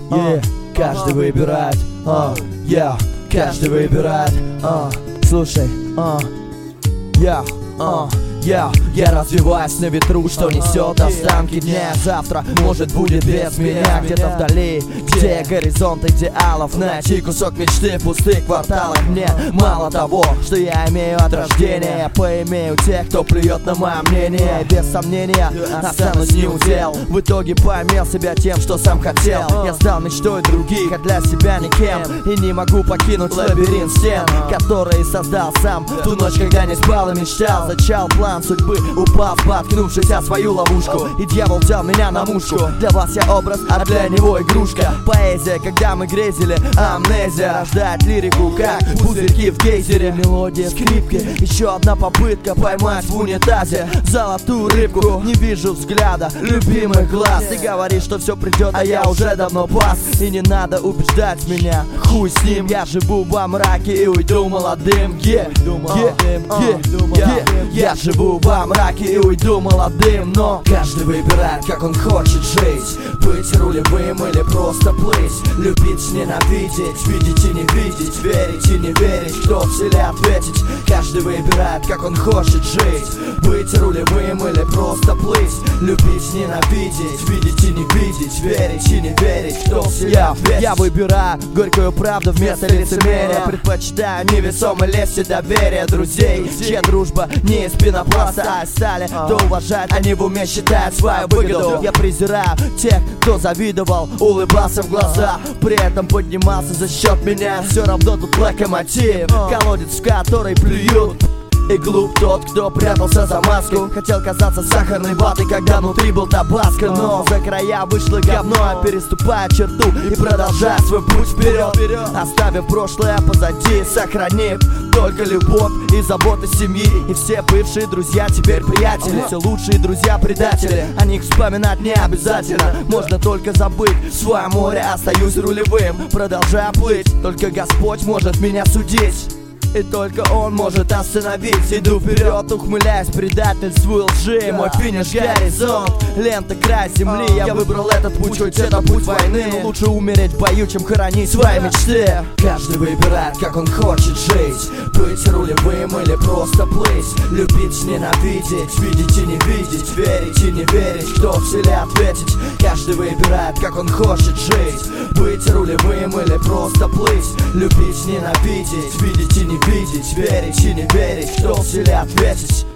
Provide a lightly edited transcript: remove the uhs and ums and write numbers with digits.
Каждый выбирает, каждый выбирает, слушай, я развиваюсь на ветру, что несет останки дня. Завтра, может, будет без меня. Где-то вдали, где горизонт идеалов, найти кусок мечты в пустых кварталах. Мне мало того, что я имею от рождения, я поимею тех, кто плюет на мое мнение. И без сомнения останусь не удел. В итоге поимел себя тем, что сам хотел. Я стал мечтой других, а для себя никем. И не могу покинуть лабиринт стен, который создал сам ту ночь, когда не спал и мечтал. Зачал план судьбы, упал, споткнувшись о свою ловушку. И дьявол взял меня на мушку. Для вас я образ, а для него игрушка. Поэзия, когда мы грезили, амнезия рождает лирику, как пузырьки в гейзере. Мелодия скрипки, еще одна попытка поймать в унитазе золотую рыбку. Не вижу взгляда любимых глаз. Ты говоришь, что все придет, а я уже давно пас. И не надо убеждать меня, хуй с ним. Я живу во мраке и уйду молодым. Я живу во мраке и уйду молодым. Но каждый выбирает, как он хочет жить. Быть рулевым или просто плыть. Любить, ненавидеть, видеть и не видеть. Верить и не верить, кто в селе ответить. Каждый выбирает, как он хочет жить. Быть рулевым или просто плыть. Любить, ненавидеть, видеть и не видеть. Верить и не верить, кто в селе ответить. Я выбираю горькую правду вместо лицемерия. Предпочитаю невесомой лести доверия друзей, чья дружба не из пенопласта, а стали, кто уважает, они в уме считают свою выгоду. Я презираю тех, кто завидовал, улыбался в глаза, при этом поднимался за счет меня. Все равно тут локомотив, колодец, в который плюют. И глуп тот, кто прятался за маску. Хотел казаться сахарной ватой, когда внутри был табаско. Но за края вышло говно, я переступаю черту и продолжаю свой путь вперед, оставив прошлое позади, сохранив только любовь и заботы семьи. И все бывшие друзья теперь приятели, все лучшие друзья предатели. О них вспоминать не обязательно, можно только забыть свое море. Остаюсь рулевым, продолжаю плыть. Только Господь может меня судить, и только Он может остановить. Иду вперед, ухмыляясь предательству и лжи. Мой финиш — горизонт, лента — край земли. Я выбрал этот путь, хоть это путь войны. Но лучше умереть в бою, чем хоронить свои мечты. Каждый выбирает, как он хочет жить. Быть рулевым или просто плыть. Любить, ненавидеть, видеть и не видеть. Верить и не верить, кто в селе ответить. Каждый выбирает, как он хочет жить. Быть рулевым или просто плыть. Любить, ненавидеть, видеть и не видеть. Верить и не верить, кто в селе ответить.